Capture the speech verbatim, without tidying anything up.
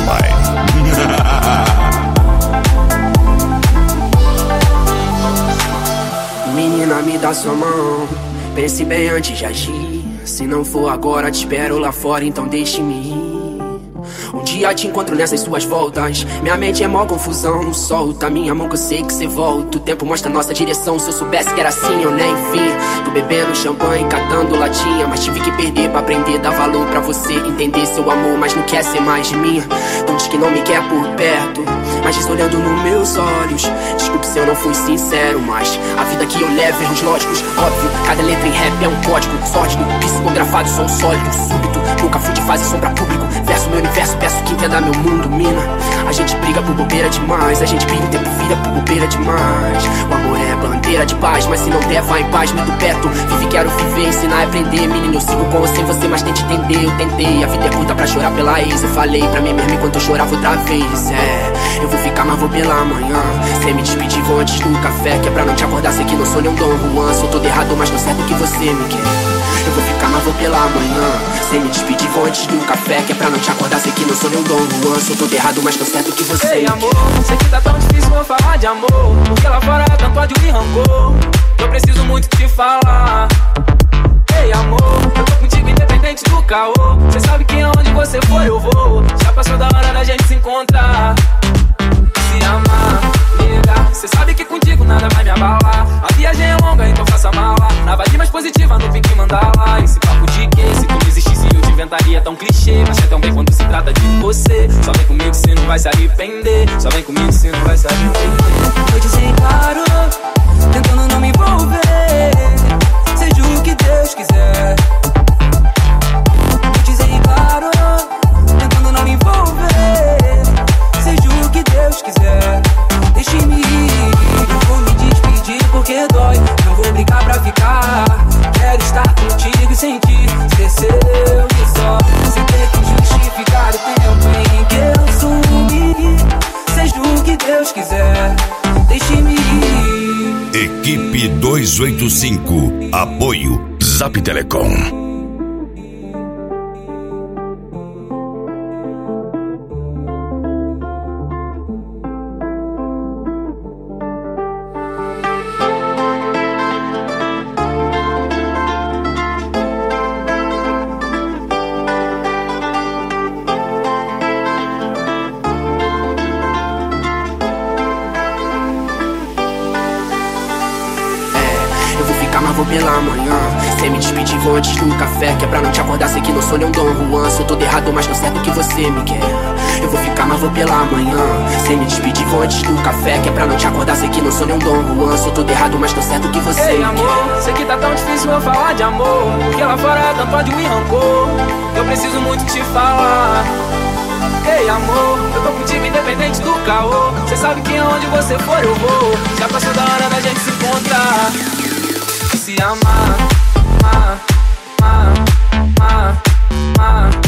Style. Menina, me dá sua mão, pense bem antes de agir. Se não for agora, te espero lá fora, então deixe-me ir. Um dia te encontro nessas suas voltas, minha mente é mó confusão, não solta minha mão que eu sei que cê volta. O tempo mostra nossa direção, se eu soubesse que era assim eu nem vi. Tô bebendo champanhe, catando latinha, mas tive que perder pra aprender, dar valor pra você entender seu amor, mas não quer ser mais de mim. Não diz que não me quer por perto, mas diz olhando nos meus olhos. Desculpe se eu não fui sincero, mas a vida que eu levo, erros lógicos, óbvio. Cada letra em rap é um código sórdido, psicografado, som sólido, súbito. Nunca fui de fase sombra público, verso meu universo, peço que entenda meu mundo, mina. A gente briga por bobeira demais, a gente briga o tempo vira por bobeira demais. O amor é bandeira de paz, mas se não der, vai em paz, meto perto. Vive, quero viver, ensinar e aprender. Menino, eu sigo com você, você mais tente entender. Eu tentei, a vida é curta pra chorar pela ex. Eu falei pra mim mesmo enquanto eu chorava outra vez. É, eu vou ficar, mas vou pela manhã. Sem me despedir, vou antes do café, que é pra não te acordar, sei que não sou nem um Dom Juan. Sou todo errado, mas tô certo que você me quer. Eu vou ficar, mas vou pela manhã. Sem me despedir, vou antes do café, que é pra não te acordar, sei que não sou nem um Dom Juan. Sou todo errado, mas tô certo que você Ei, me amor, quer. sei que tá tão difícil eu falar de amor, porque lá fora é tanto ódio e rancor. Eu preciso muito te falar. Ei, amor, eu tô contigo independente do caô. Cê sabe que aonde você for eu vou. Já passou da hora da gente se encontrar, se amar, nega. Cê sabe que contigo nada vai me abalar. A viagem é longa, então faça mala. Na vibe mais positiva, no pique mandala. Esse papo de que, se tu não existisse eu te inventaria tão clichê. Mas é tão bem quando se trata de você. Só vem comigo, cê não vai se arrepender. Só vem comigo, cê não vai se arrepender. Eu disse claro, tentando não me envolver. Seja o que Deus quiser. Eu disse claro, tentando não me envolver. Seja o que Deus quiser. Deixe-me ir, não vou me despedir porque dói. Não vou brigar pra ficar. Quero estar contigo e sentir ser seu e só. Sem ter que justificar o tempo em que eu sumi. Seja o que Deus quiser. Deixe-me ir. Equipe duzentos e oitenta e cinco. Apoio Zap Telecom. Pela manhã, sem me despedir, vou antes do café, que é pra não te acordar, sei que não sou nem um Dom Juan. Sou todo errado, mas tô certo que você me quer. Eu vou ficar, mas vou pela manhã. Sem me despedir, vou antes do café, que é pra não te acordar, sei que não sou nem um Dom Juan. Sou todo errado, mas tô certo que você Ei, me amor, quer. sei que tá tão difícil eu falar de amor, porque lá fora é tanto ódio e rancor. Eu preciso muito te falar. Ei, amor, eu tô contigo independente do caô. Cê sabe que aonde você for eu vou. Já passou da hora da gente se encontrar, se amar, amar, amar, amar, amar.